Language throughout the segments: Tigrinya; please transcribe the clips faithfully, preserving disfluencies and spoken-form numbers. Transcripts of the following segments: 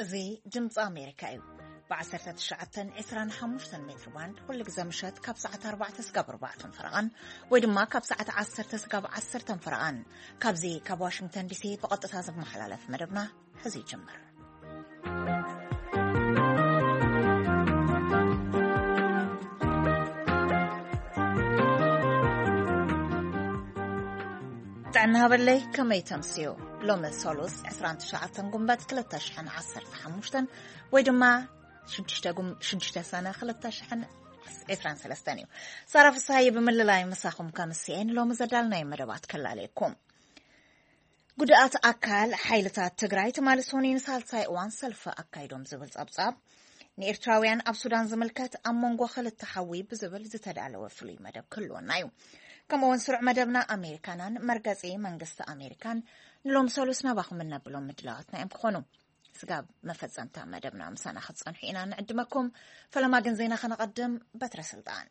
زي جمز أمريكا بعشرة تشعتن عسران حموشتن متر باند كل جزمشت كاب ساعة أربعة تسقاب أربعة فرقان ويدما كاب ساعة عشر تسقاب عشر فرقان كاب زي كاب واشنطن دي سي فقط تهازب محلالة في مدبنا حزي جمر تعنا بالله كما يتمسيو لوم السولوس عسران تشعتن قنبات ثلاثة شحن عشر حموشتن ويدما شدشتاقم شدشتا سنة خلطة شحن عسران سلستانيو صارف الصهاية بمللاي مساخم كامسيين لو مزدالنا يمربات كلا عليكم قدأت أكال حيلتات تقراي تمالسونين سالساي وان سلفة أكايدوم زبل زبزاب نيرتراويان أب سودان زملكات أمونغو خلط تحوي بزبل زتدالة وفلي مدب كلون نايو كما سرع مدبنا أمريكانان مركزي منقصة أمريكان نلوم سولوسنا باخو منا بلوم مدلاتنا امكخونو سقاب مفزنتا مدبنا مسانا خدصان حينا نقدمكم فلما قنزينا خنقدم بتر سلطان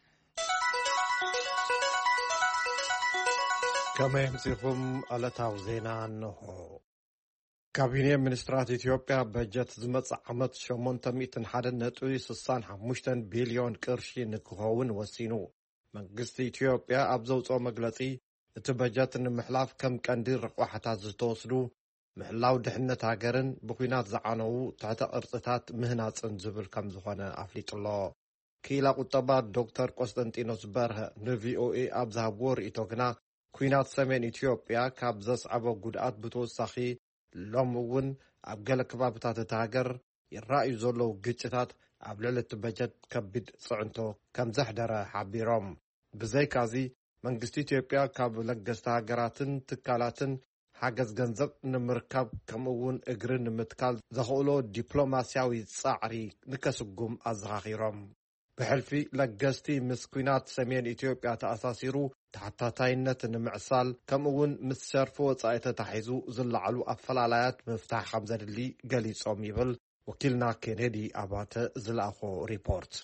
كما يمسيكم ألتاو زينا أنه كابيني منسترات إثيوبيا بجت زمت عمت شمون تميتن حدا نتوي سسان حموشتن بليون كرشي نكهون وسينو منقصة إثيوبيا أبزوز أو مقلتي اتبجت المحلاف كم كاندير رقوحة زتوصلو محلاو دحنة هاجرن بخينات زعانو تحت ارتطات مهنات انزبل كم زخوانا أفليت الله كيلا قطبات دكتور قسطنطينوس برها نفي او اي أبزهابور إتوغنا كوينات سمين إثيوبيا كابزس عبو قدعات بتوساخي لومون أبقال كبابتات تهاجر الرأي زولو قجتات أبلل تبجت كبد صعنتو كم زحدر حبيرام بزي كازي منقستي إثيوبيا كاب لقست هاجراتن تكالاتن حاجز جنزب نمركب كمون اجرن متكال زخولو دبلوماسياوي صاعري نكسقم ازغاغيرم بحلفي لقستي مسكينات سمين إثيوبيا تأساسيرو تحتاتاينت نمعسال كمون مسشرفو صايته تحيزو زلعلو أفلالايات مفتاح خمزة اللي قلي صوميبل وكلنا كينيدي أباته زلاخو ريبورت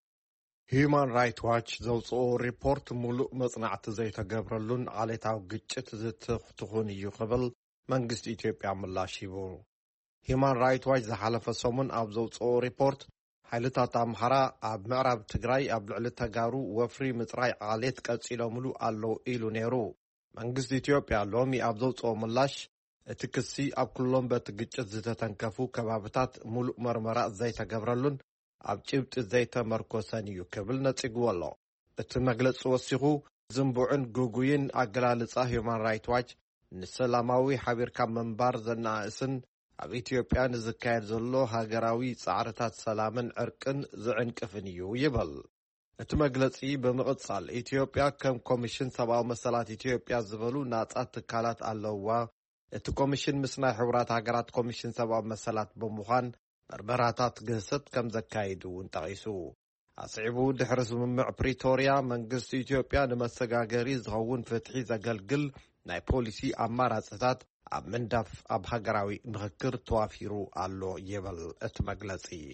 Human Rights Watch زوصو ريبورت ملؤ مصنعت زي تقبرلون على تاو قجت زتخون يقبل منقست إثيوبيا ملاشيبو Human Rights Watch زحالف السومن أب زوصو ريبورت حيلتا تامحرا أب معرب تقراي أب لعلة تقارو وفري مطراي عاليت كالسيلو ملؤ ألو إيلو نيرو منقست إثيوبيا لومي أب زوصو ملاش تكسي أب كلهم بتقجت زتتنكفو كبابتات ملؤ مرمراء زي تقبرلون أب جبت زيتا مركوسانيو كبلنا تقوالو اتمغلت وصيغو زنبوعن قوقوين أقلالصا Human Rights Watch نسلاماوي حبير كام منبار زنا اسن أب إثيوبيا نزكاير زلو هاقراوي صعرتات سلامن عرقن زعن كفنيو يبل اتمغلتي بمقصال إثيوبيا كم كوميشن سباو مسالات إثيوبيا زبلو ناطات تكالات اللوا ات كوميشن مسنا حورات هاقرات كوميشن سباو مسالات بمخان بربراتات قصت كم زكايدو انتغيسو أصعبو دحرس ممع بريتوريا منقص إثيوبيا نمسقاقري زغوون فتحي زقلقل ناي بوليسي أمارات ستات أب مندف أب هقراوي مغكر توافيرو ألو يبل اتمقلسي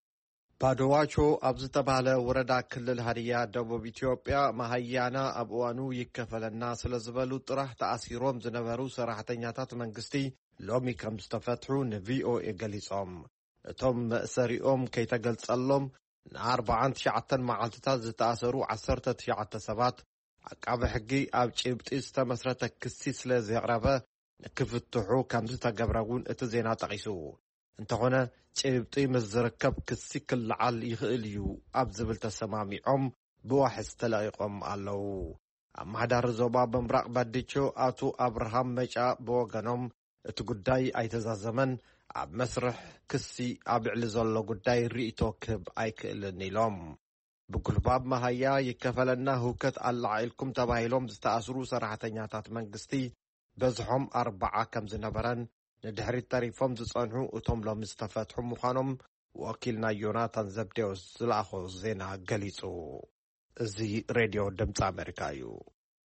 بادواتشو أبزتبالة وردا كل الهريا دوبو إثيوبيا مهيانا أبوانو يكفل الناس لزبالو طرح تأثيروم زنبرو سراحتنياتات منقستي لومي كم استفتحو نفي او إقاليسوم توم مأسريهم كي تقلصلهم أربعة تشعتن معالتات زتأثروا عسرة تشعت سبات عقاب حقي أب جبت استمسرة كسيس لزغربة كفتحو كمز تقبرون اتزينا تقيسو انت هنا جبتي مزركب كسي كل عال يخيليو أب زبلت سماميهم بواحس تلاقيهم ألو أما دار زوبا بمرق بديشو أتو أبراهام مجا بوغنهم اتقداي ايتزازمن أب مسرح كسي أب علزولو قداي ريتو كب ايكالني لهم بكل باب ما هيا يكفلنا هوكت العائلكم تبايلهم زتأثروا سراحتنياتات منقستي بزحهم أربعة كم زنبران ندحري التاريفهم زصنحو اتهم لهم استفتحهم مخانهم وكيلنا يوناتان زبديوس زلاخو زينا قليسو زي راديو دمت أمريكايو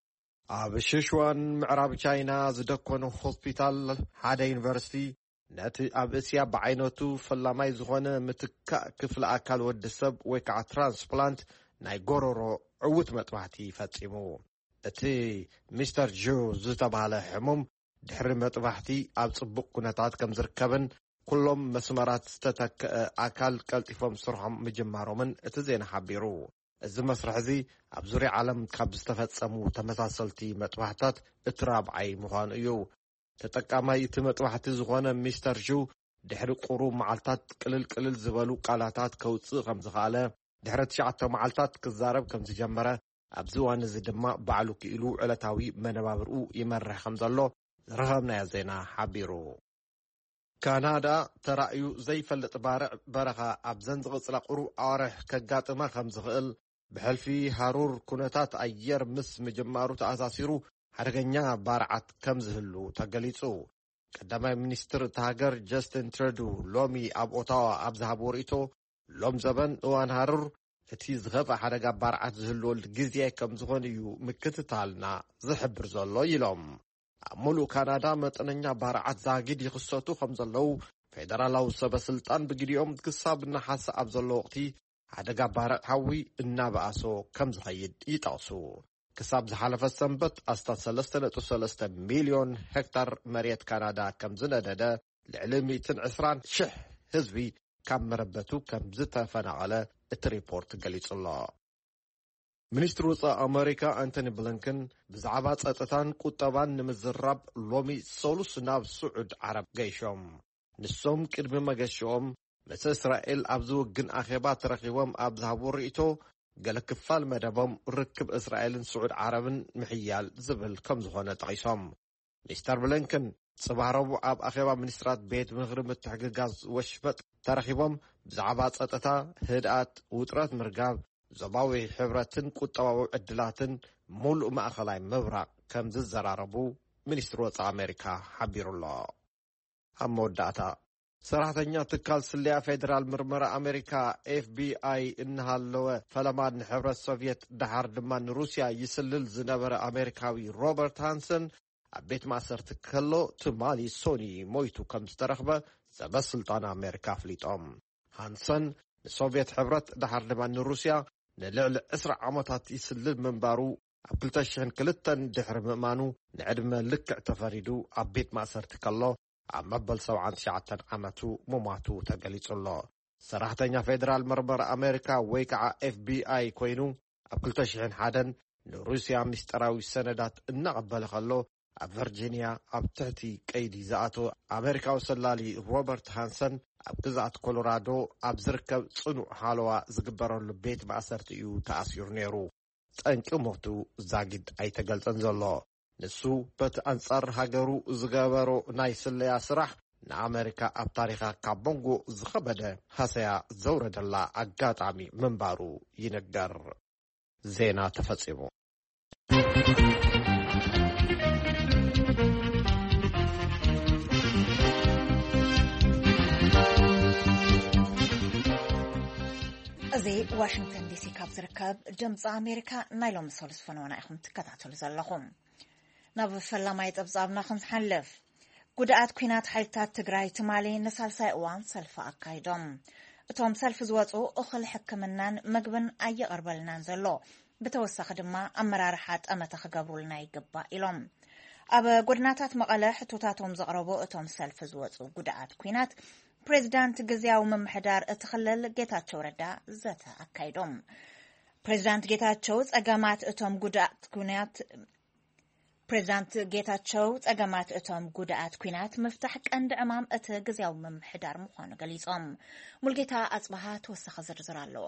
أب ششوان معراب چاينا زدكونو هوسبيتال حدا يونيفرسيتي ناتي أب اسيا بعينوتو فلاماي زغونه متكا كفل أكال ودسب ويكا ترانسبلانت ناي غورورو عوت مطبحتي فتيمو اتي مستر جو زتباله حموم دحر مطبحتي أب صبق كنتات كم زركبن ኩሎም መስመራት ዝተተክ ኣካል ቀልጢፎም ስርሖም ምጅማሮምን እቲ ዜና ሓቢሩ እዚ መስርሕ እዚ ኣብ ዙርያ ዓለም ካብ ዝተፈጸሙ ተመሳሰልቲ መጥባሕታት እቲ ራብዓይ ምዃኑ እዩ ተጠቃማይ እቲ መጥባሕቲ ዝኾነ ሚስተር ጁ ድሕሪ ቁሩብ መዓልታት ቅልል ቅልል ዝበሉ ቃላታት ከውፅእ ከም ዝኽኣለ ድሕሪ ትሽዓተ መዓልታት ክዛረብ ከም ዝጀመረ ኣብዚ እዋን እዚ ድማ ባዕሉ ክኢሉ ዕለታዊ መነባብርኡ ይመርሕ ከም ዘሎ ዝረኸብናዮ ዜና ሓቢሩ ካናዳ ተራእዩ ዘይፈልጥ ባርዕ በረኻ ኣብዘን ዝቕፅላ ቁሩብ ኣዋርሕ ከጋጥማ ከም ዝኽእል ብሕልፊ ሃሩር ኩነታት ኣየር ምስ ምጅማሩ ተኣሳሲሩ ሓደገኛ ባርዓት ከም ዝህሉ ተገሊጹ ቀዳማይ ሚኒስትር እታ ሃገር ጀስቲን ትሩዶ ሎሚ ኣብ ኦታዋ ኣብ ዝሃብዎ ርእይቶ ሎም ዘበን እዋን ሃሩር እቲ ዝኸፍአ ሓደጋ ባርዓት ዝህልወሉ ግዜ ከም ዝኾነ እዩ ምክትታልና ዝሕብር ዘሎ ኢሎም ኣብ ሙሉእ ካናዳ መጠነኛ ባርዓት ዛጊድ ይኽሰቱ ከም ዘለው ፌደራላዊ ሰበስልጣን ብግዲኦም ክሳብ ናሓሰ ኣብ ዘሎ ወቅቲ ሓደጋ ባርዕ ሓዊ እናበኣሶ ከም ዝኸይድ ይጠቕሱ ክሳብ ዝሓለፈ ሰንበት ኣስታት ሰለስተ ነጥቢ ሰለስተ ሚልዮን ሄክታር መሬት ካናዳ ከም ዝነደደ ልዕሊ ሚእቲ ዕስራን ሽሕ ህዝቢ ካብ መረበቱ ከም ዝተፈናቐለ እቲ ሪፖርት ገሊጹ ኣሎ ሚኒስትር ወፃኢ ኣሜሪካ አንቶኒ ብሊንከን ብዛዕባ ጸጥታን ቁጠባን ንምዝራብ ሎሚ ሰሉስ ናብ ስዑድ ዓረብ ገይሾም ንሶም ቅድሚ መገሽኦም ምስ እስራኤል ኣብ ዝውግን ኣኼባ ተረኺቦም ኣብ ዝሃብዎ ርእይቶ ገለ ክፋል መደቦም ርክብ እስራኤልን ስዑድ ዓረብን ምሕያል ዝብል ከም ዝኾነ ጠቒሶም ሚስተር ብሊንከን ጽባሕ ረቡዕ ኣብ ኣኼባ ሚኒስትራት ቤት ምኽሪ ምትሕግጋዝ ወሽመጥ ተረኺቦም ብዛዕባ ጸጥታ ህድኣት ውጥረት ምርጋብ ዞባዊ ሕብረትን ቁጠባዊ ዕድላትን ሙሉእ ማእኸላይ ምብራቕ ከም ዝዘራረቡ ሚኒስትር ወፃኢ ኣሜሪካ ሓቢሩ ኣሎ ኣብ መወዳእታ ሰራሕተኛ ትካል ስልያ ፌደራል ምርመራ ኣሜሪካ ኤፍ ቢ ኣይ እናሃለወ ፈለማ ንሕብረት ሶቪየት ድሓር ድማ ንሩስያ ይስልል ዝነበረ ኣሜሪካዊ ሮበርት ሃንሰን ኣብ ቤት ማእሰርቲ ከሎ ትማሊ ሶኒ ሞይቱ ከም ዝተረኽበ ሰበስልጣን ኣሜሪካ ኣፍሊጦም ሃንሰን ንሶቪየት ሕብረት ድሓር ድማ ንሩስያ ንልዕሊ ዕስራ ዓመታት ይስልል ምንባሩ ኣብ ክልተ ሽሕን ክልተን ድሕሪ ምእማኑ ንዕድመ ልክዕ ተፈሪዱ ኣብ ቤት ማእሰርቲ ከሎ ኣብ መበል ሰብዓን ትሽዓተን ዓመቱ ሙማቱ ተገሊጹ ኣሎ ሰራሕተኛ ፌደራል ምርመራ ኣሜሪካ ወይ ከዓ ኤፍ ቢ ኣይ ኮይኑ ኣብ ክልተ ሽሕን ሓደን ንሩስያ ምስጢራዊ ሰነዳት እናቐበለ ከሎ ኣብ ቨርጂንያ ኣብ ትሕቲ ቀይዲ ዝኣተወ ኣሜሪካዊ ሰላሊ ሮበርት ሃንሰን ኣብ ግዛኣት ኮሎራዶ ኣብ ዝርከብ ጽኑዕ ሃለዋ ዝግበረሉ ቤት ማእሰርቲ እዩ ተኣሲሩ ነይሩ ጠንቂ ሞቱ ዛጊድ ኣይተገልጸን ዘሎ ንሱ በቲ ኣንጻር ሃገሩ ዝገበሮ ናይ ስለያ ስራሕ ንኣሜሪካ ኣብ ታሪኻ ካብ ቦንጎ ዝኸበደ ሃሰያ ዘውረደላ ኣጋጣሚ ምንባሩ ይነገር ዜና ተፈጺሙ እዚ ዋሽንግተን ዲሲ ካብ ዝርከብ ድምፂ ኣሜሪካ ናይ ሎሚ ሰሉስ ፈነወና ኢኹም ትከታተሉ ዘለኹም ናብ ፈላማይ ጠብጻብና ክንሓልፍ ጉድኣት ኩናት ሓይልታት ትግራይ ትማሊ ንሳልሳይ እዋን ሰልፊ ኣካይዶም እቶም ሰልፊ ዝወፁ እኽል ሕክምናን ምግብን ኣየቕርበልናን ዘሎ ብተወሳኺ ድማ ኣመራርሓ ጠመተ ክገብሩልና ይግባእ ኢሎም ኣብ ጎድናታት መቐለ ሕቶታቶም ዘቕረቡ እቶም ሰልፊ ዝወፁ ጉድኣት ኩናት ፕሬዝዳንት ግዚያዊ ምምሕዳር እትኽልል ጌታቸው ረዳ ዘተ ኣካይዶም ፕሬዝዳንት ጌታቸው ጸገማት እቶም ጉድኣት ኩናት ፕሬዝዳንት ጌታቸው ጸገማት እቶም ጉድኣት ኩናት ምፍታሕ ቀንዲ ዕማም እቲ ግዚያዊ ምምሕዳር ምዃኑ ገሊጾም ሙልጌታ ኣጽባሃ ተወሳኺ ዝርዝር ኣለዎ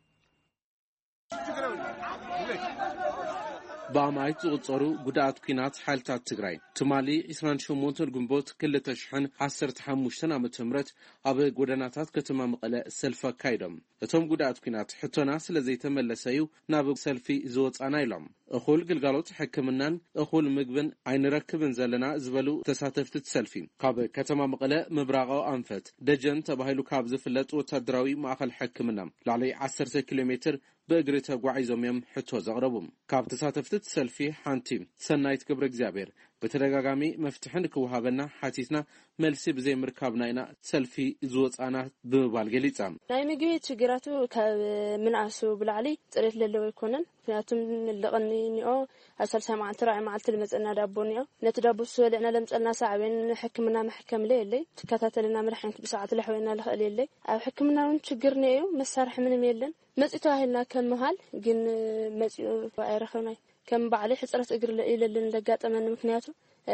በአማይት ዝቁጸሩ ጉዳት ኩናት ሓይልታት ትግራይ ትማሊ ዒስራን ሸሞንተ ግንቦት ክልተ ሽሕን ዓሰርተ ሓሙሽተ ዓመተ ምህረት ኣብ ጎደናታት ከተማ መቐለ ሰልፊ ኣካይዶም እቶም ጉዳት ኩናት ሕቶና ስለ ዘይተመለሰዩ ናብ ሰልፊ ዝወጻና ኢሎም እኹል ግልጋሎት ሕክምናን እኹል ምግብን ኣይንረክብን ዘለና ዝበሉ ተሳተፍቲ ሰልፊ ካብ ከተማ መቐለ ምብራቃዊ ኣንፈት ደጀን ተባሂሉ ካብ ዝፍለጥ ወታደራዊ ማእከል ሕክምና ላዕሊ ዓሰርተ ኪሎ ሜትር በእግሪ ተጓዒዞም እዮም ሕቶ ዘቕረቡ ካብ ተሳተፍቲ ሰልፊ ሓንቲ ሰናይት ገብረ እግዚአብሔር በተደጋጋሚ መፍትሕን ክወሃበና ሓቲትና መልሲ ብዘይ ምርካብና ኢና ሰልፊ ዝወፃና ብምባል ገሊጻ ናይ ምግቢ ችግራቱ ካብ ምንኣሱ ብላዕሊ ጽሬት ለለዎ ይኮነን ምክንያቱም ለቐኒኒኦ ኣሰልሳ ማዓልቲ ራዕይ ማዓልቲ ልመፀና ዳቦ ኒኦ ነቲ ዳቦ ስወልዕና ለምፀልና ሳዕቤን ሕክምና መሕከም ለይ የለይ ትከታተልና መድሓኒት ብሰዓት ለሕወና ልኽእል የለይ ኣብ ሕክምና እውን ችግር ነዩ መሳርሒ ምንም የለን መጺቱ አህልና ከም መሃል ግን መጺኡ አይረኸናይ ከም ባዕሊ ሕጽረት እግር ኢለልን ለጋጠመን ምክንያቱ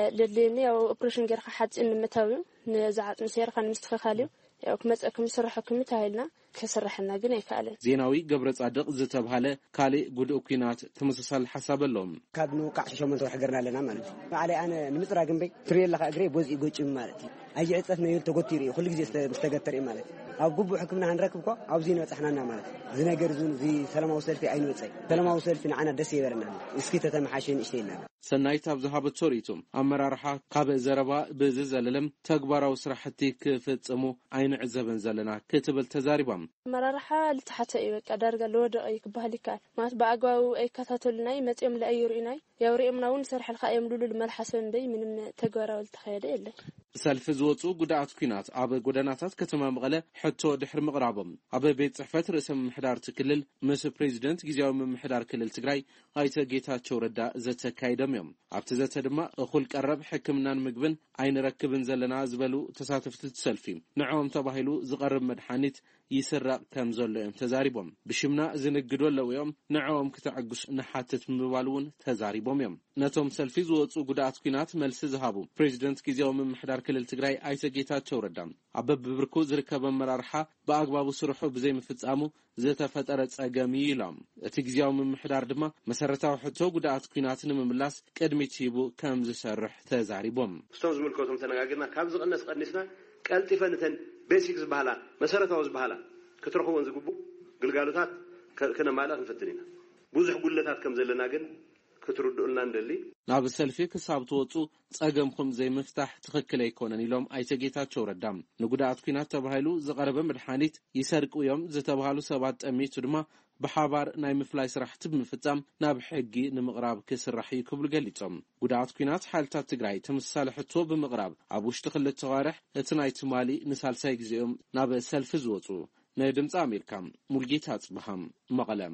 ለለኒ ያው ኦፕሬሽን ገርካ ሓጽን መታው ንዛዓት ምሰይርካ ንምስተኻኻልዩ ያው ከመጽኩም ስራሕኩም ታይልና ከስራሕና ግን አይካለን ዜናዊ ገብረ ጻድቅ ዝተባሃለ ካሊ ጉድኡ ኩናት ተመሳሳሊ ሓሳብ ኣለዎም ካብ ንውቃዕ ሸሞንተ ወሕገርና ኣለና ማለት ባዕሊ ኣነ ንምጽራግ እምበይ ትሪየለካ እግሬ ቦዝ ይጎጭ ማለት ኣይ ዕጸት ነው ተጎቲሪ ኩሉ ግዜ ዝተገተሪ ማለት ኣብ ጉቡ ሕክምና ንረክብኮ ኣብዚ ንበጽሕናና ማለት እዚ ነገር ዙን እዚ ሰላማዊ ሰልፊ ኣይንወጽይ ሰላማዊ ሰልፊ ንዓና ደስ ይበርና እስኪ ተተማሓሽን እሽተይና ሰናይት ኣብ ዝሃበት ሶሪቱ ኣመራርሓ ካብ ዘረባ ብዝዘለለም ተግባራዊ ስራሕቲ ክፍጽሙ ኣይንዕዘበን ዘለና ክትብል ተዛሪቦም ኣመራርሓ ልትሓተ ይበቃ ዳርጋ ለወደቀ ይክባሃል ይካል ማለት በአግባቡ ኣይከታተሉናይ መጽኦም ለአይሩናይ ያውሪእምና እውን ሰርሐልካ የምሉሉ መልሐሰብ እንደይ ምንም ተግባራዊ ልተኸየደ የለ ሰልፊ ዝወጹ ጉዳኣት ኩናት ኣብ ጎደናታት ከተማ መቐለ ሕቶ ድሕሪ ምቕራቦም ኣብ ቤት ጽሕፈት ርእሰ ምምሕዳር ክልል ምስ ፕሬዚደንት ግዚያዊ ምምሕዳር ክልል ትግራይ ኣይተ ጌታቸው ረዳ ዘተካይደም እዮም ኣብቲ ዘተ ድማ እኹል ቀረብ ሕክምናን ምግብን ኣይንረክብን ዘለና ዝበሉ ተሳተፍቲ ሰልፊ ንዕኦም ተባሂሉ ዝቐርብ መድሓኒት ይስራቅ ከም ዘሎ እዮም ተዛሪቦም ብሽምና ዝንግዱ ኣለዉ እዮም ንዕኦም ክትዕግሱ ንሓትት ምባል እውን ተዛሪቦም እዮም ነቶም ሰልፊ ዝወጹ ጉዳኣት ኩናት መልሲ ዝሃቡ ፕሬዚደንት ግዚያዊ ምምሕዳር ክልል ትግራይ ኣይተ ጌታቸው ረዳ ኣብ ብብርኩ ዝርከብ ኣመራርሓ ብኣግባቡ ስርሑ ብዘይ ምፍጻሙ ዝተፈጠረ ጸገም ኢሎም እቲ ግዚያዊ ምምሕዳር ድማ መሰረታዊ ሕቶ ጉዳኣት ኩናት ንምምላስ ቅድሚት ሂቡ ከም ዝሰርሕ ተዛሪቦም ስቶም ዝምልከቶም ተነጋግርና ካብ ዝቐነስ ቀንስና ቀልጢፈንተን ቤሲክስ ባህላ መሰረታዊ ዝባህላ ክትረኽቦን ዝግቡ ግልጋሎታት ከነማላት ንፈትኒና ብዙሕ ጉለታት ከም ዘለና ግን ክትርድኡልና እንደሊ ናብ ሰልፊ ክሳብ ተወጹ ጸገምኩም ዘይምፍታሕ ትኽክል ኣይኮነን ኢሎም ኣይተ ጌታቸው ረዳም ንጉዳኣት ኩናት ተባሂሉ ዝቐረበ መድሓኒት ይሰርቁ እዮም ዝተባሃሉ ሰባት ጠሚቱ ድማ ብሓባር ናይ ምፍላይ ስራሕቲ ብምፍጻም ናብ ሕጊ ንምቕራብ ክስራሕ ይክብሉ ገሊጾም ጉዳኣት ኩናት ሓይልታት ትግራይ ተመሳሳሊ ሕቶ ብምቕራብ ኣብ ውሽጢ ክልተ ተዋርሕ እቲ ናይ ትማሊ ንሳልሳይ ግዜኦም ናብ ሰልፊ ዝወጹ ናይ ድምፂ ኣሜሪካ ሙልጌታ ጽብሃም መቐለም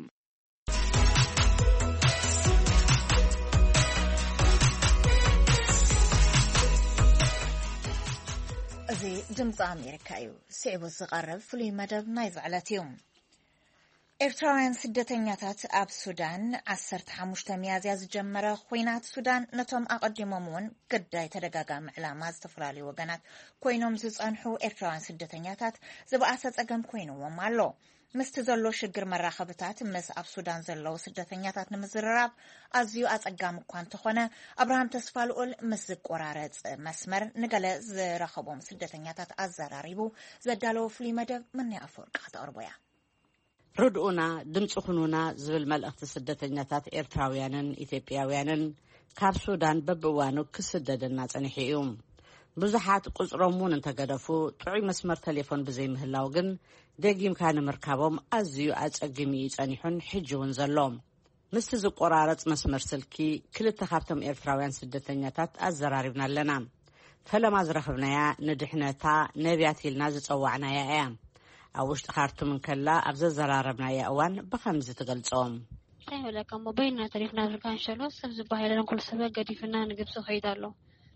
እዚ ድምፂ ኣሜሪካ እዩ ስዕቡ ዝቐርብ ፍሉይ መደብ ናይ ዝዕለት እዩ ኤርትራውያን ስደተኛታት ኣብ ሱዳን ዓሰርተ ሓሙሽተ ሚያዝያ ዝጀመረ ኩናት ሱዳን ነቶም ኣቐዲሞም እውን ግዳይ ተደጋጋሚ ዕላማ ዝተፈላለዩ ወገናት ኮይኖም ዝጸንሑ ኤርትራውያን ስደተኛታት ዝበኣሰ ጸገም ኮይኑዎም ኣሎ ምስቲ ዘሎ ሽግር መራኸብታት ምስ ኣብ ሱዳን ዘለው ስደተኛታት ንምዝርራብ ኣዝዩ ኣጸጋሚ እኳ እንተኾነ ኣብርሃም ተስፋ ልዑል ምስ ዝቆራረጽ መስመር ንገለ ዝረኸቦም ስደተኛታት ኣዘራሪቡ ዘዳለወ ፍሉይ መደብ መን ኣፈወርቂ ከተቕርቦ እያ ርድኡና ድምፂ ኩኑና ዝብል መልእኽቲ ስደተኛታት ኤርትራውያንን ኢትዮጵያውያንን ካብ ሱዳን በብእዋኑ ክስደደና ጸኒሑ እዩ ብዙሓት ቁጽሮም እውን እንተገደፉ ጥዑይ መስመር ቴሌፎን ብዘይ ምህላው ግን ደጊምካ ንምርካቦም ኣዝዩ ኣጸጊሚ ጸኒሑን ሕጂ እውን ዘሎ ምስቲ ዝቆራረጽ መስመር ስልኪ ክልተ ካብቶም ኤርትራውያን ስደተኛታት ኣዘራሪብና ኣለና ፈለማ ዝረኽብናያ ንድሕነታ ነቢያት ኢልና ዝጸዋዕናያ እያ ኣብ ውሽጢ ካርቱም እንከላ ኣብ ዘዘራረብናያ እዋን ብኸምዚ ትገልጾም ታይወለካ ሞባይልና ተሪፍና ዝርካን ሸሎ ሰብ ዝበሃይለን ኩሉ ሰብ ገዲፍና ንግብጽ ኸይዳሎ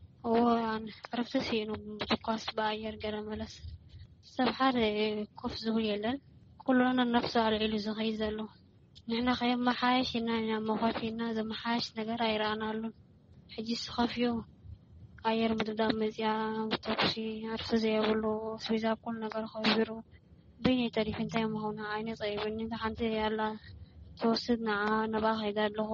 ወን ረፍተ ሲኑ ብትኳስ በአየር ገለ መለስ ሰብሓር ኮፍ ዝብል የለን ኩሉና ነፍሱ አልዒሉ ዝኸይ ዘሎ ንሕና ኸየም መሓይሽ ኢና መኸፊና ዘመሓይሽ ነገር ኣይረአናሉን ሕጂ ስኸፍዩ አየር ምድብዳብ መፅያ ተኩሲ ዓርሱ ዘየብሉ ስቢዛ ኩሉ ነገር ኸቢሩ በይነ ተሪፍ እንታይ መሆና ዓይነ ፀይብኒ ሓንቲ ያላ ተወስድ ንዓ ነባ ኸይዳ ኣለኹ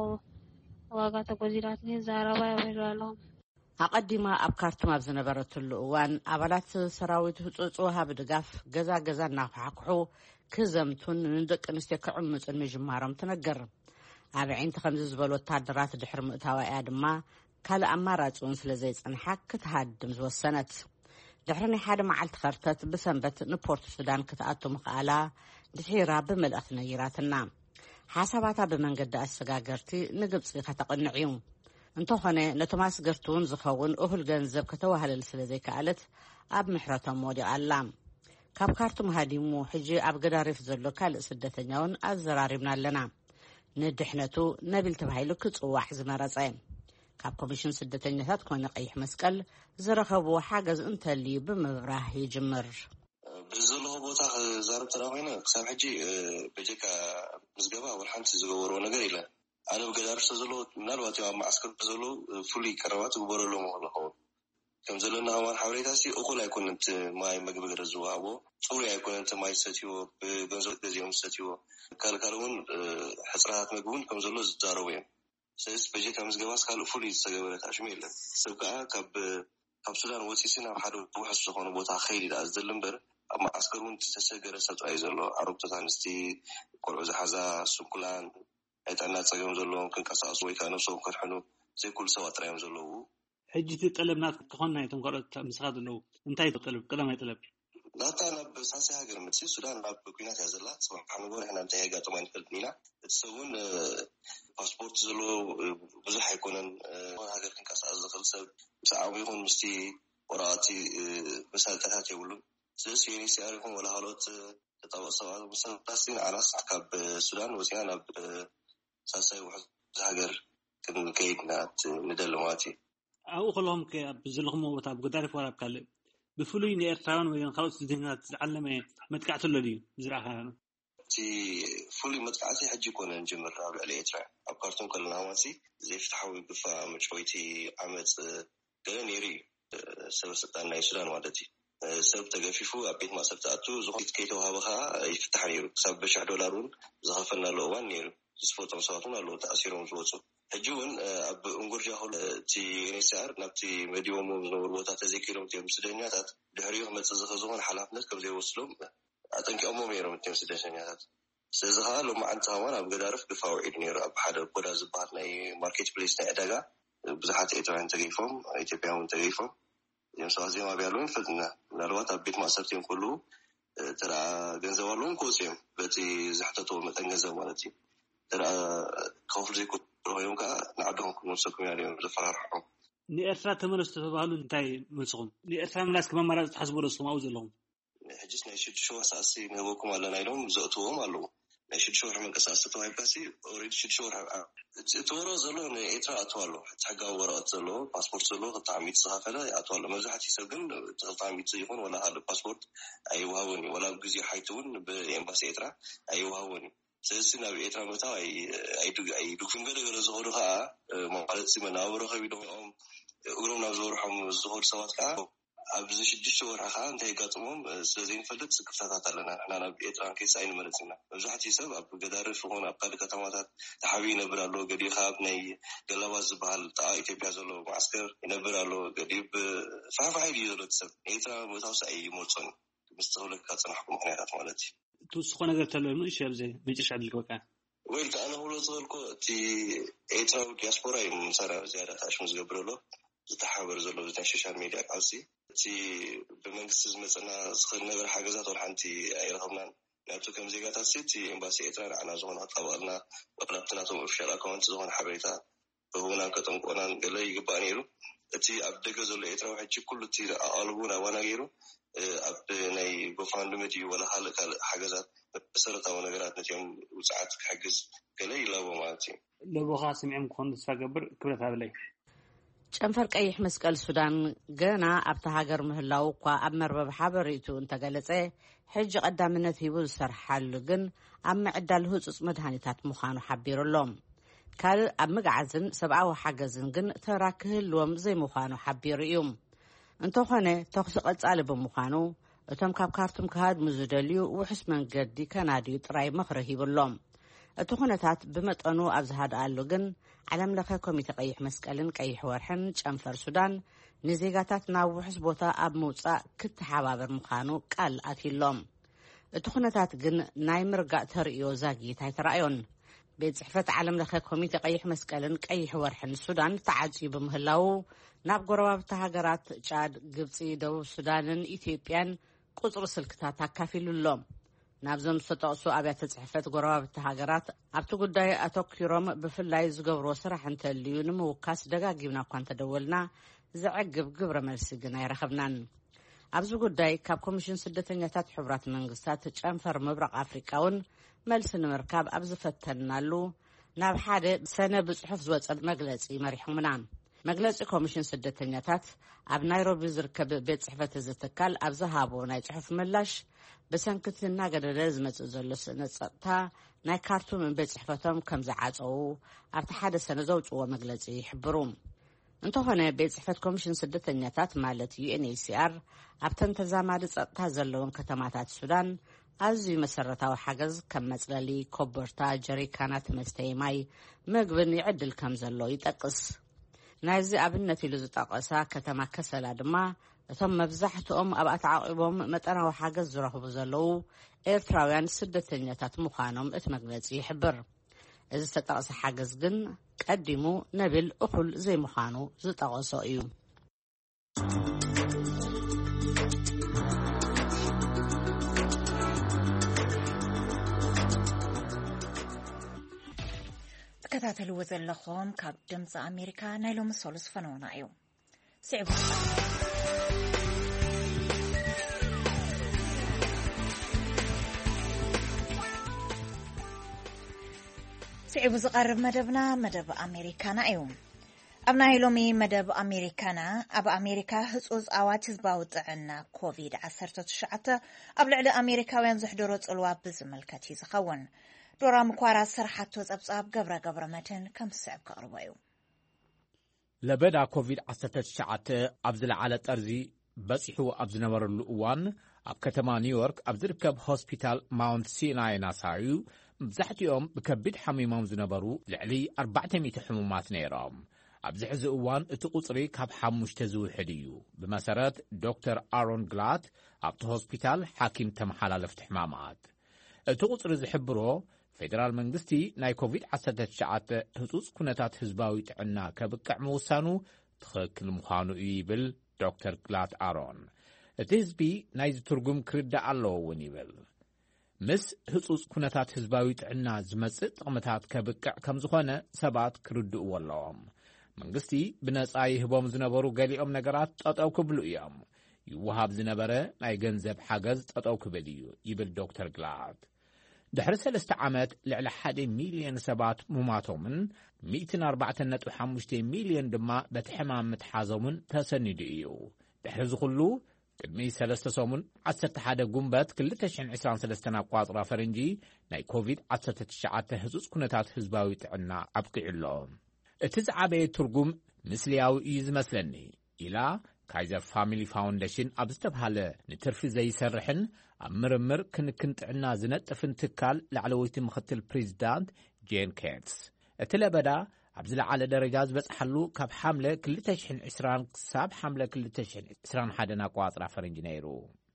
ዋጋ ተጎዚላትኒ ዛረባ ይብሉ ኣለኹ ኣቐዲማ ኣብ ካርቱም ኣብ ዝነበረትሉ እዋን ኣባላት ሰራዊት ህፁፅ ወሃብ ድጋፍ ገዛ ገዛ እናፋሕክሑ ክዘምቱን ንደቂ ኣንስትዮ ክዕምፁን ምጅማሮም ትነገር ኣብ ዒንቲ ከምዚ ዝበሉ ወታደራት ድሕሪ ምእታዋያ ድማ ካልእ ኣማራፂ እውን ስለ ዘይጸንሓ ክትሃድም ዝወሰነት ድሕሪ ናይ ሓደ መዓልቲ ኸርተት ብሰንበት ንፖርት ሱዳን ክትኣቱ ምኽኣላ ድሒራ ብመልእኽቲ ነይራትና ሓሳባታ ብመንገዲ ኣሰጋገርቲ ንግብፂ ከተቕንዕ እዩ እንተኾነ ነቶም ኣስገርቱን ዝኸውን እሁል ገንዘብ ከተዋህለል ስለ ዘይከኣለት ኣብ ምሕረቶም ወዲቓላ ካብ ካርቱም ሃዲሙ ሕጂ ኣብ ገዳሪፍ ዘሎ ካልእ ስደተኛውን ኣዘራሪብና ኣለና ንድሕነቱ ነቢል ተባሂሉ ክጽዋዕ ዝመረጸ ካብ ኮሚሽን ስደተኛታት ኮነ ቀይሕ መስቀል ዝረኸብዎ ሓገዝ እንተልዩ ብምብራህ ይጅምር ብዝለሆ ቦታ ዛረብ ተራኺነ ክሳብ ሕጂ በጀካ ምዝገባ ወልሓንቲ ዝገበርዎ ነገር የለን ኣነ ብገዳሪፍ ዘሎ ምናልባት ኣብ ማዕስከር ዘሎ ፍሉይ ቀረባት ዝግበረሎም ኣለኹ ከም ዘለና ህዋን ሓበሬታሲ እኩል ኣይኮነን ማይ ምግቢ ገለ ዝወሃቦ ፅሩይ ኣይኮነን ማይ ሰትዮ ብገንዘብ ገዚኦም ሰትዮ ካልካል እውን ሕፅራታት ምግቢ እውን ከም ዘሎ ዝዛረቡ እዮም ስለዚ በጀካ ምዝገባስ ካልእ ፍሉይ ዝተገበረ ታሽሙ የለን ሰብ ከዓ ካብ ካብ ሱዳን ወፂሲ ናብ ሓደ ውሕስ ዝኾነ ቦታ ከይድ ዳ ዝደሊ እምበር ኣብ ማዕስከር እውን ዝተሰገረ ሰብ እዩ ዘሎ ዓሩግታት ኣንስቲ ቆልዑ ዝሓዛ ስንኩላን ኣይጠና ፀገም ዘለዎም ክንቀሳቀሱ ወይ ከዓ ነብሶም ከድሕኑ ዘይኩሉ ሰባት ጥራዮም ዘለዉ ሕጂ ትጠለብናት ክኾንና እቶም ካልኦት ምስኻት ኣለዉ እንታይ ትጠለብ ቀዳማይ ጠለብ ናታ ናብ ሳንሳይ ሃገር ምትሲ ሱዳን ናብ ኩናት እያ ዘላ ፅባሕ ንጎር ሕና እንታይ የጋጥማ ንፈልጥኒ ኢና እቲ ሰብ እውን ፓስፖርት ዘለዎ ብዙሕ ኣይኮነን ሃገር ክንቀሳቀስ ዝኽእል ሰብ ብዛዕባ ይኹን ምስቲ ወረቐቲ መሳልጠታት የብሉን ስለዚ ዩኤንኤችሲአር ይኹን ወላ ካልኦት ተጣበቕ ሰባት መሳልጣስን ዓናስ ካብ ሱዳን ወፂና ናብ ሳንሳይ ውሕስ ሃገር ክንከይድ ንደሊ ማለት እዩ ኣብኡ ከለኹም ብዘለኹም ቦታ ኣብ ገዳሪፍ ወራብ ካልእ ብፍሉይ ንኤርትራውያን ወይ ካልኦት ስደተኛታት ዝዓለመ መጥቃዕቲ ኣሎ ድዩ ዝረኣኻ እቲ ፍሉይ መጥቃዕቲ ሕጂ ኮነ ንጅምር ኣብ ልዕሊ ኤርትራ ኣብ ካርቱም ከለና ማለት ዘይፍትሓዊ ግፋእ መጭወይቲ ዓመፅ ገለ ነይሩ እዩ ሰበ ስልጣን ናይ ሱዳን ማለት እዩ ሰብ ተገፊፉ ኣብ ቤት ማእሰር ተኣቱ ዝኾነ ከይተዋሃበ ከዓ ይፍታሕ ነይሩ ክሳብ በሽሕ ዶላር እውን ዝኸፈልና ኣሎ እዋን ነይሩ ዝፈልጦም ሰባት እውን ኣለዉ ተኣሲሮም ዝወፁ ሕጂ እውን ኣብ እንጉርጃ ከሉ እቲ ዩኤንኤችሲአር ናብቲ መዲቦም ዝነበሩ ቦታ ተዘኪሮም እትዮም ስደተኛታት ድሕሪኡ ክመፅእ ዝኾነ ሓላፍነት ከም ዘይወስዶም ኣጠንቂቖሞም ነይሮም እትዮም ስደተኛታት ስለዚ ከዓ ሎማዓንቲ ሃዋን ኣብ ገዳሪፍ ግፋ ውዒድ ነይሩ ኣብ ሓደ ጎዳ ዝበሃል ናይ ማርኬት ፕሌስ ናይ ዕዳጋ ብዙሓት ኤርትራውያን ተገይፎም ኢትዮጵያውያን እውን ተገይፎም እዞም ሰባት እዚኦም ኣብያለዉ ንፈልጥና ምናልባት ኣብ ቤት ማእሰርቲ ከለዉ ተረኣ ገንዘብ ኣለዎም ክወፁ እዮም በቲ ዝሕተትዎ መጠን ገንዘብ ማለት እዩ ተረኣ ከፍሉ ዘይኮ ኮይኖም ከዓ ንዓዶም ክመልሰኩም እዮም ዘፈራርሖም ንኤርትራ ተመለሱ ተባሃሉ እንታይ መልስኹም ንኤርትራ ምናስ ከመማራፂ ትሓስቡ ዶ ንስኹም ኣብኡ ዘለኹም ሕጂስ ናይ ሽዱሽተ ወርሒ ሰኣሲ ንህበኩም ኣለና ኢሎም ዘእትዎም ኣለዉ ናይ ሽዱሽተ ወርሒ መንቀሳቀሲ ተባሂልካሲ ኦልሬዲ ሽዱሽተ ወርሒ እቲ ወረቐት ዘሎ ንኤርትራ ኣትዋ ኣሎ እቲ ሕጋዊ ወረቐት ዘለዎ ፓስፖርት ዘለዎ ክልተ ዓሚት ዝኸፈለ ኣትዋ ኣሎ መብዛሕትኡ ሰብ ግን ክልተ ዓሚት ይኹን ወላ ካልእ ፓስፖርት ኣይወሃቦን እዩ ወላ ግዜ ሓይቱ እውን ብኤምባሲ ኤርትራ ኣይወሃቦን እዩ ስለዚ ናብ ኤርትራ ምእታው ኣይድጉም ገለገለ ዝኸዱ ከዓ ማለት መናባብሮ ከቢዶም እግሮም ናብ ዝበርሖም ዝኸዱ ሰባት ከዓ ኣብዚ ሽዱሽተ ወርሒ ከዓ እንታይ የጋጥሞም ስለዘይንፈልጥ ክፍተታት ኣለና ንሕና ናብ ኤርትራ ከይስ ኣይንመለስ ኢና መብዛሕትኡ ሰብ ኣብ ገዳሪፍ ይኹን ኣብ ካልእ ከተማታት ተሓቢኡ ይነብር ኣሎ ገዲብ ካብ ናይ ገላባት ዝበሃል ጣ ኢትዮጵያ ዘሎ ማዕስከር ይነብር ኣሎ ገዲብ ፋሕፋሕ እዩ ዘሎ ሰብ ኤርትራ ምእታውሲ ኣይመርፆን ምስ ተኽለካ ፅናሕኩ ምክንያታት ማለት እዩ ትውስኾ ነገር ተለዩ እሺ ኣብዚ መጨረሻ ድልክ በቃ ወይ ኣነ ሁሉ ዝኸልኮ እቲ ኤርትራዊ ዲያስፖራ እዩ ምሳና ዝያዳ ተኣሽሙ ዝገብረሎ ዝተሓበር ዘሎ ናይ ሶሻል ሚድያ ቃልሲ እቲ ብመንግስቲ ዝመፀና ዝኽእል ነገር ሓገዛት ወላ ሓንቲ ኣይረኸብናን ናብቲ ከም ዜጋታት እቲ ኤምባሲ ኤርትራ ንዓና ዝኾነ ክጠበቕልና ወላብቲ ናቶም ኦፊሻል ኣካውንት ዝኾነ ሓበሬታ ብህቡናን ከጠንቆናን ገለ ይግባእ ነይሩ እቲ ኣብ ደገ ዘሎ ኤርትራዊ ሕጂ ኩሉ እቲ ኣቓልቡ ናባና ገይሩ ኣብ ናይ ጎፋንድመድ እዩ ወላ ካልእ ካልእ ሓገዛት መሰረታዊ ነገራት ነትዮም ውፅዓት ክሕግዝ ገለ ይለቦ ማለት እዩ ለቦኻ ስምዖም ክኾኑ ተስፋ ገብር ክብረት ኣለይ ጨንፈር ቀይሕ መስቀል ሱዳን ገና ኣብቲ ሃገር ምህላው እኳ ኣብ መርበብ ሓበሬቱ እንተገለጸ ሕጂ ቀዳምነት ሂቡ ዝሰርሓሉ ግን ኣብ ምዕዳል ህፁፅ መድሃኒታት ምዃኑ ሓቢሩሎም ካልእ ኣብ ምግዓዝን ሰብኣዊ ሓገዝን ግን ተራ ክህልዎም ዘይምዃኑ ሓቢሩ እዩ እንተኾነ ተኽሲ ቐጻሊ ብምዃኑ እቶም ካብ ካርቱም ክሃድሙ ዝደልዩ ውሕስ መንገዲ ከናድዩ ጥራይ መኽረ ሂብሎም እቲ ኩነታት ብመጠኑ ኣብ ዝሃድኣሉ ግን ዓለም ለኸ ኮሚቴ ቀይሕ መስቀልን ቀይሕ ወርሕን ጨንፈር ሱዳን ንዜጋታት ናብ ውሕስ ቦታ ኣብ ምውፃእ ክትሓባበር ምዃኑ ቃል ኣትሎም እቲ ኩነታት ግን ናይ ምርጋእ ተርእዮ ዛጊት ኣይተረኣዮን ቤት ጽሕፈት ዓለም ለኸ ኮሚቴ ቀይሕ መስቀልን ቀይሕ ወርሕን ሱዳን ተዓጽዩ ብምህላው ናብ ጎረባብቲ ሃገራት ጫድ ግብፂ ደቡብ ሱዳንን ኢትዮጵያን ቁጽሪ ስልክታት ኣካፊሉሎም ናብዞም ዝተጠቕሱ ኣብያተ ጽሕፈት ጎረባብቲ ሃገራት ኣብቲ ጉዳይ ኣተኪሮም ብፍላይ ዝገብሮ ስራሕ እንተልዩ ንምውካስ ደጋጊብና እኳ እንተደወልና ዘዕግብ ግብረ መልሲ ግን ኣይረኸብናን። ኣብዚ ጉዳይ ካብ ኮሚሽን ስደተኛታት ሕቡራት መንግስታት ጨንፈር ምብራቕ ኣፍሪቃውን መልሲ ንምርካብ ኣብ ዝፈተናሉ ናብ ሓደ ሰነ ብጽሑፍ ዝወፀ መግለጺ መሪሖምና። መግለጺ ኮሚሽን ስደተኛታት ኣብ ናይሮቢ ዝርከብ ቤት ጽሕፈት ዝትካል ኣብ ዝሃቦ ናይ ጽሑፍ ምላሽ ብሰንኪት እናገደደ ዝመጽእ ዘሎ ስነ-ፀጥታ ናይ ካርቱም ቤት ጽሕፈቶም ከም ዝዓፀው ኣብቲ ሓደ ሰነ ዘውፅዎ መግለጺ ይሕብሩ። እንተኾነ ቤት ጽሕፈት ኮሚሽን ስደተኛታት ማለት ዩኤንኤችሲአር ኣብተን ተዛማዲ ፀጥታ ዘለውን ከተማታት ሱዳን ኣዝዩ መሰረታዊ ሓገዝ ከም መጽለሊ፣ ኮቦርታ፣ ጀሪካናት መስተይ ማይ፣ ምግብን ይዕድል ከም ዘሎ ይጠቅስ። ናይዚ ኣብነት ኢሉ ዝጠቐሳ ከተማ ከሰላ ድማ እቶም መብዛሕትኦም ኣብ ኣተዓቂቦም መጠናዊ ሓገዝ ዝረኽቡ ዘለዉ ኤርትራውያን ስደተኛታት ምዃኖም እቲ መግለጺ ይሕብር። እዚ ዝተጠቕሰ ሓገዝ ግን ቀዲሙ ነብል እኹል ዘይምዃኑ ዝጠቐሶ እዩ። ተከታተልዎ ዘለኹም ካብ ድምፂ ኣሜሪካ ናይ ሎሚ ሰሉስ ፈነውና እዩ። ስዕቡ ስዕቡ ዝቐርብ መደብና መደብ ኣሜሪካና እዩ። ኣብ ናይ ሎሚ መደብ ኣሜሪካና ኣብ ኣሜሪካ ህጹጽ ኣዋጅ ህዝባዊ ጥዕና ኮቪድ ዓሰርተ ትሽዓተ ኣብ ልዕሊ ኣሜሪካውያን ዘሕደሮ ጽልዋ ብዝምልከት እዩ ዝኸውን። ዶራ ምኳራት ስራሕቶ ጸብጻብ ገብረ ገብረ መድህን ከም ዝስዕብ ከቕርቦ እዩ። ለበዳ ኮቪድ ዓሰርተ ትሽዓተ ኣብ ዝለዓለ ጠርዚ በፂሑ ኣብ ዝነበረሉ እዋን ኣብ ከተማ ኒውዮርክ ኣብ ዝርከብ ሆስፒታል ማውንት ሲናይ ናሳዩ መብዛሕትኦም ብከቢድ ሓሚሞም ዝነበሩ ልዕሊ ኣርባዕተ ሚእቲ ሕሙማት ነይሮም። ኣብዚ ሕዚ እዋን እቲ ቁፅሪ ካብ ሓሙሽተ ዝውሕድ እዩ። ብመሰረት ዶክተር ኣሮን ግላት ኣብቲ ሆስፒታል ሓኪም ተመሓላለፍቲ ሕማማት እቲ ቁፅሪ ዝሕብሮ ፌደራል መንግስቲ ናይ ኮቪድ ዓሰርተ ትሽዓተ ህጹጽ ኩነታት ህዝባዊ ጥዕና ከብቅዕ ምውሳኑ ትኽክል ምዃኑ እዩ ይብል ዶክተር ግላት ኣሮን። እቲ ህዝቢ ናይዚ ትርጉም ክርዳእ ኣለዎ እውን ይብል። ምስ ህጹጽ ኩነታት ህዝባዊ ጥዕና ዝመጽእ ጥቕምታት ከብቅዕ ከም ዝኾነ ሰባት ክርድእዎ ኣለዎም። መንግስቲ ብነጻ ይህቦም ዝነበሩ ገሊኦም ነገራት ጠጠው ክብሉ እዮም። ይወሃብ ዝነበረ ናይ ገንዘብ ሓገዝ ጠጠው ክብል እዩ ይብል ዶክተር ግላት። ድሕሪ ሰለስተ ዓመት ልዕሊ ሓደ ሚልዮን ሰባት ምማቶምን ሚእትን ኣርባዕተ ነጥቢ ሓሙሽተ ሚልዮን ድማ በቲ ሕማም ምትሓዞምን ተሰኒዱ እዩ። ድሕሪ ዝኹሉ ቅድሚ ሰለስተ ሰሙን ዓሰርተ ሓደ ጉንበት ክልተ ሽሕን ዒስራን ሰለስተን ኣቋፅራ ፈረንጂ ናይ ኮቪድ ዓሰርተ ትሽዓተ ህጹጽ ኩነታት ህዝባዊ ጥዕና ኣብቂዑሎ። እቲ ዝዓበየ ትርጉም ምስልያዊ እዩ ዝመስለኒ ኢላ ካይዘር ፋሚሊ ፋውንዴሽን ኣብ ዝተብሃለ ንትርፊ ዘይሰርሕን ኣብ ምርምር ክንክን ጥዕና ዝነጥፍን ትካል ላዕለወይቲ ምክትል ፕሬዚዳንት ጄን ኬትስ እቲ ለበዳ ኣብ ዝለዓለ ደረጃ ዝበፅሓሉ ካብ ሓምለ ክልተ ሽሕን ዒስራን ክሳብ ሓምለ ክልተ ሽሕን ዒስራን ሓደን ኣቋፅራ ፈረንጂ ነይሩ።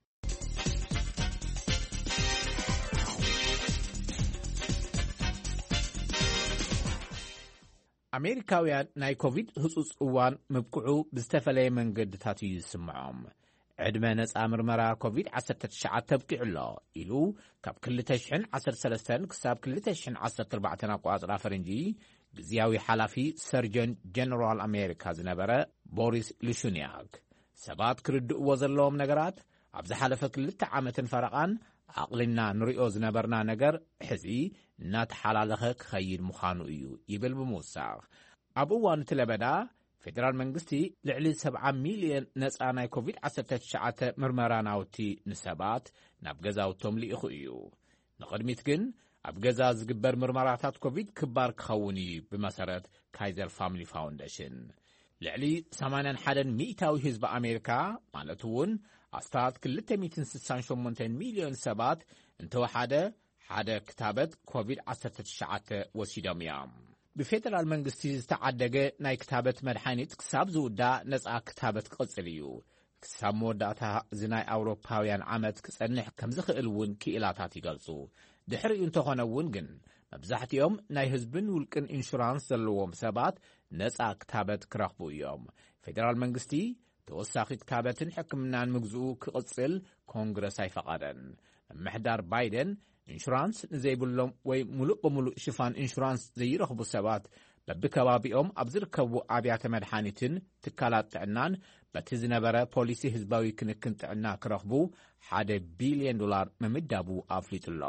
ኣሜሪካውያን ናይ ኮቪድ ህጹጽ እዋን ምብቅዑ ብዝተፈለየ መንገድታት እዩ ዝስምዖም። ዕድመ ነፃ ምርመራ ኮቪድ ዓሰርተ ትሽዓተ ኣብቂዑሎ ኢሉ ካብ ክልተ ሽሕን ዓሰርተ ሰለስተን ክሳብ ክልተ ሽሕን ዓሰርተ ኣርባዕተን ኣቋፅራ ፈረንጂ ግዝያዊ ሓላፊ ሰርጀን ጀነራል ኣሜሪካ ዝነበረ ቦሪስ ሉሹንያክ ሰባት ክርድእዎ ዘለዎም ነገራት ኣብ ዝሓለፈ ክልተ ዓመትን ፈረቓን ዓቕሊና ንሪኦ ዝነበርና ነገር ሕዚ እናተሓላለኸ ክኸይድ ምዃኑ እዩ ይብል ብምውሳኽ ኣብ እዋን እቲ ለበዳ ፌደራል መንግስቲ ልዕሊ ሰብዓ ሚልዮን ነፃ ናይ ኮቪድ ዓሰርተ ትሽዓተ ምርመራ ናውቲ ንሰባት ናብ ገዛውቶም ልኢኹ እዩ። ንቕድሚት ግን ኣብ ገዛ ዝግበር ምርመራታት ኮቪድ ክባር ክኸውን እዩ ብመሰረት ካይዘር ፋሚሊ ፋውንዴሽን። ልዕሊ ሰማንያ ሓደ ሚእታዊ ህዝቢ ኣሜሪካ ማለት እውን ኣስታት ክልተ ሚእትን ስሳን ሸሞንተ ሚልዮን ሰባት እንተወሓደ ሓደ ክታበት ኮቪድ ዓሰርተ ትሽዓተ ወሲዶም እዮም። ብፌደራል መንግስቲ ዝተዓደገ ናይ ክታበት መድሓኒት ክሳብ ዝውዳእ ነፃ ክታበት ክቕጽል እዩ። ክሳብ መወዳእታ እዚ ናይ ኣውሮፓውያን ዓመት ክጸንሕ ከም ዝኽእል እውን ክኢላታት ይገልጹ። ድሕሪኡ እንተኾነ እውን ግን መብዛሕትኦም ናይ ህዝብን ውልቅን ኢንሹራንስ ዘለዎም ሰባት ነፃ ክታበት ክረኽቡ እዮም። ፌደራል መንግስቲ ተወሳኺ ክታበትን ሕክምናን ምግዝኡ ክቕጽል ኮንግረስ ኣይፈቐደን። መምሕዳር ባይደን ኢንሹራንስ ንዘይብሎም ወይ ሙሉእ ብምሉእ ሽፋን ኢንሹራንስ ዘይረኽቡ ሰባት በብከባቢኦም ኣብ ዝርከቡ ኣብያተ መድሓኒትን ትካላት ጥዕናን በቲ ዝነበረ ፖሊሲ ህዝባዊ ክንክን ጥዕና ክረኽቡ ሓደ ቢልዮን ዶላር ምምዳቡ ኣፍሊጡሎ።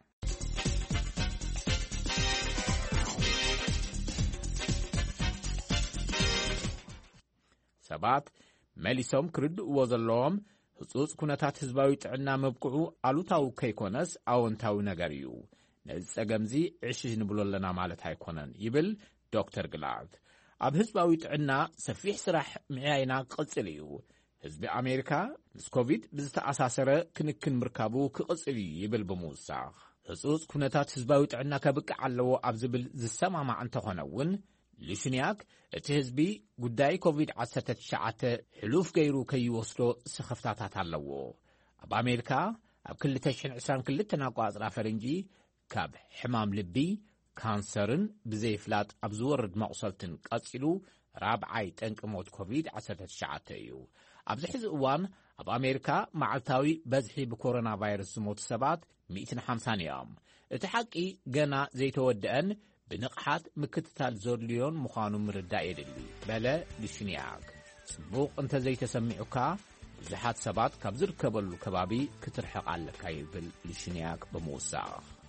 ሰባት መሊሶም ክርድእዎ ዘለዎም ህጹጽ ኩነታት ህዝባዊ ጥዕና መብቅዑ ኣሉታዊ ከይኮነስ ኣወንታዊ ነገር እዩ። ነዚ ጸገምዚ ዕሽሽ ንብሎ ኣለና ማለት ኣይኮነን ይብል ዶክተር ግላድ። ኣብ ህዝባዊ ጥዕና ሰፊሕ ስራሕ ምዕያይና ክቕጽል እዩ። ህዝቢ ኣሜሪካ ምስ ኮቪድ ብዝተኣሳሰረ ክንክን ምርካቡ ክቕጽል እዩ ይብል ብምውሳኽ ህጹጽ ኩነታት ህዝባዊ ጥዕና ከብቅዕ ኣለዎ ኣብ ዝብል ዝሰማማዕ እንተኾነ እውን ልሽንያክ እቲ ህዝቢ ጉዳይ ኮቪድ ዓሰርተ ትሽዓተ ሕሉፍ ገይሩ ከይወስዶ ስኸፍታታት ኣለዎ። ኣብ ኣሜሪካ ኣብ ክልተ ሽሕን ዒስራን ክልተን ኣቋጽራ ፈረንጂ ካብ ሕማም ልቢ ካንሰርን ብዘይፍላጥ ኣብ ዝወርድ መቑሰልትን ቀጺሉ ራብዓይ ጠንቂ ሞት ኮቪድ ዓሰርተ ትሽዓተ እዩ። ኣብዚ ሕዚ እዋን ኣብ ኣሜሪካ መዓልታዊ በዝሒ ብኮሮና ቫይረስ ዝሞቱ ሰባት ሚእትን ሓምሳን እዮም። እቲ ሓቂ ገና ዘይተወድአን ብንቕሓት ምክትታል ዘድልዮን ምዃኑ ምርዳእ የድሊ በለ ልሽንያክ። ጽቡቕ እንተዘይተሰሚዑካ ብዙሓት ሰባት ካብ ዝርከበሉ ከባቢ ክትርሕቕ ኣለካ ይብል ልሽንያክ ብምውሳኽ።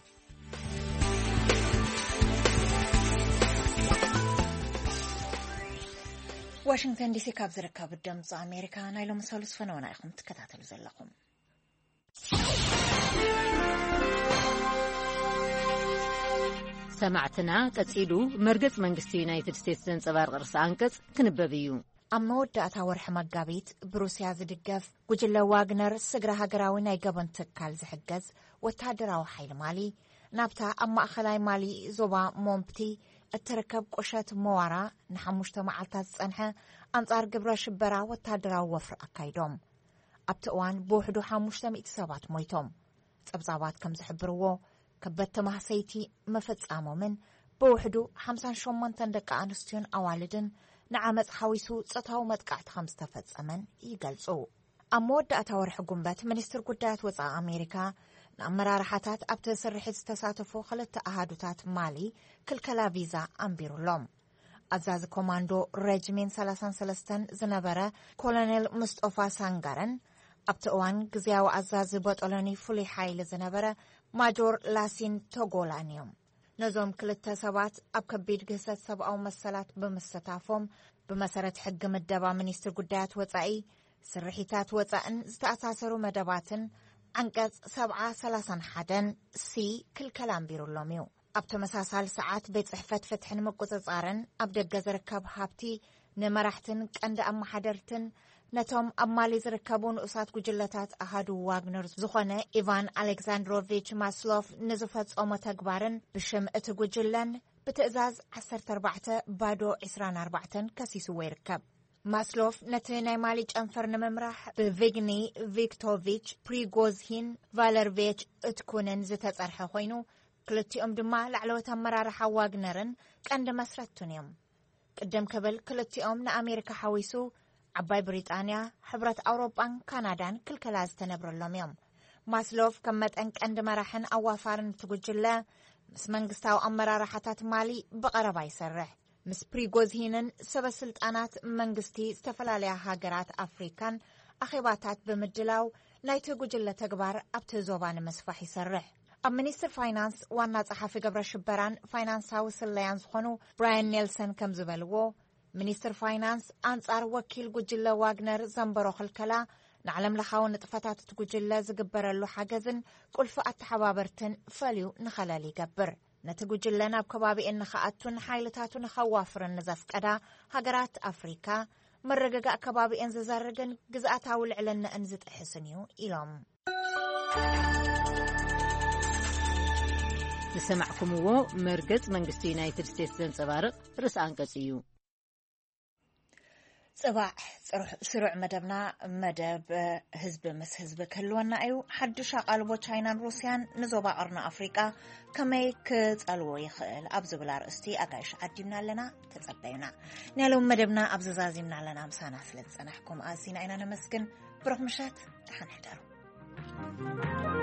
ዋሽንግተን ዲሲ ካብ ዝርከብ ድምፂ ኣሜሪካ ናይ ሎሚ ሰሉስ ፈነወና ኢኹም ትከታተሉ ዘለኹም። ሰማዕትና ቀጺሉ መርገጽ መንግስቲ ዩናይትድ ስቴትስ ዘንጸባርቕ ርእሲ አንቀጽ ክንበብ እዩ። ኣብ መወዳእታ ወርሒ መጋቢት ብሩስያ ዝድገፍ ጉጅለ ዋግነር ስግራ ሃገራዊ ናይ ገበን ትካል ዝሕገዝ ወታደራዊ ሓይሊ ማሊ ናብታ ኣብ ማእኸላይ ማሊ ዞባ ሞምፕቲ እትርከብ ቁሸት መዋራ ንሓሙሽተ መዓልታት ዝጸንሐ ኣንጻር ግብረ ሽበራ ወታደራዊ ወፍሪ ኣካይዶም። ኣብቲ እዋን ብውሕዱ ሓሙሽተ ሚእቲ ሰባት ሞይቶም። ጸብጻባት ከም ዝሕብርዎ ከበድቲ ማህሰይቲ መፈጻሞምን ብውሕዱ ሓምሳን ሸሞንተ ደቂ ኣንስትዮን ኣዋልድን ንዓመፅ ሓዊሱ ጾታዊ መጥቃዕቲ ከም ዝተፈጸመን ይገልጹ። ኣብ መወዳእታ ወርሒ ጉንበት ሚኒስትር ጉዳያት ወጻኢ ኣሜሪካ ንኣመራርሓታት ኣብቲ ስርሒት ዝተሳተፉ ክልተ ኣሃዱታት ማሊ ክልከላ ቪዛ ኣንቢሩሎም። ኣዛዚ ኮማንዶ ሬጅሜን ሰላሳን ሰለስተን ዝነበረ ኮሎኔል ሙስጦፋ ሳንጋረን ኣብቲ እዋን ግዝያዊ ኣዛዚ በጠሎኒ ፍሉይ ሓይሊ ዝነበረ ማጆር ላሲን ቶጎላን እዮም። ነዞም ክልተ ሰባት ኣብ ከቢድ ግህሰት ሰብኣዊ መሰላት ብምስታፎም ብመሰረት ሕጊ ምደባ ሚኒስትር ጉዳያት ወጻኢ ስርሒታት ወጻእን ዝተኣሳሰሩ መደባትን አንቀጽ ሰብዓ ሰላሳን ሓደን ሲ ክልከላ ኣንቢሩሎም እዩ። ኣብ ተመሳሳሊ ሰዓት ቤት ጽሕፈት ፍትሕን ምቁፅጻርን ኣብ ደገ ዝርከብ ሃብቲ ንመራሕትን ቀንዲ ኣመሓደርትን ነቶም ኣብ ማሊ ዝርከቡ ንኡሳት ጉጅለታት ኣሃዱ ዋግነር ዝኾነ ኢቫን ኣሌክዛንድሮቪች ማስሎፍ ንዝፈጸሞ ተግባርን ብሽም እቲ ጉጅለን ብትእዛዝ ዓሰርተ ኣርባዕተ ባዶ ዒስራን ኣርባዕተን ከሲስዎ ይርከብ። ማስሎፍ ነቲ ናይ ማሊ ጨንፈር ንምምራሕ ብቪግኒ ቪክቶቪች ፕሪጎዝሂን ቫለርቬች እትኩንን ዝተጸርሐ ኮይኑ ክልቲኦም ድማ ላዕለዎት ኣመራርሓ ዋግነርን ቀንዲ መስረቱን እዮም። ቅድም ክብል ክልቲኦም ንኣሜሪካ ሓዊሱ ዓባይ ብሪጣንያ ሕብረት ኣውሮጳን ካናዳን ክልከላ ዝተነብረሎም እዮም። ማስሎፍ ከም መጠን ቀንዲ መራሕን ኣዋፋርን ትጉጅለ ምስ መንግስታዊ ኣመራርሓታት ማሊ ብቐረባ ይሰርሕ። ምስ ፕሪጎዝሂንን ሰበስልጣናት መንግስቲ ዝተፈላለያ ሃገራት ኣፍሪካን ኣኼባታት ብምድላው ናይቲ ጉጅለ ተግባር ኣብቲ ዞባ ንምስፋሕ ይሰርሕ። ኣብ ሚኒስትር ፋይናንስ ዋና ጸሓፊ ገብረ ሽበራን ፋይናንሳዊ ስለያን ዝኾኑ ብራያን ኔልሰን ከም ዝበልዎ ሚኒስትር ፋይናንስ አንጻር ወኪል ጉጅለ ዋግነር ዘንበሮ ክልከላ ንዓለም ለኻዊ ንጥፈታት እቲ ጉጅለ ዝግበረሉ ሓገዝን ቁልፊ ኣተሓባበርትን ፈልዩ ንኸለል ይገብር። ነቲ ጉጅለ ናብ ከባቢአን ንኸኣቱን ሓይልታቱ ንኸዋፍርን ንዘፍቀዳ ሃገራት ኣፍሪካ መረጋጋእ ከባቢአን ዝዘርግን ግዝኣታዊ ልዕልነአን ዝጥሕስን እዩ ኢሎም። ዝሰማዕኩምዎ መርገጽ መንግስቲ ዩናይትድ ስቴትስ ዘንጸባርቕ ርእሲ አንቀጽ እዩ። صباح سرع مدبنا مدب حزب مس حزب كلونا أيو حدش قلبو تشاينا روسيان نزوبا أرنا أفريقيا كما كتقلو يخيل أبز بلا رأستي أقايش عديمنا لنا تتصبينا نالو مدبنا أبز زازيمنا لنا مسانا سلت سنحكم آسينا إنا نمسكن بروح مشات تحن حدارو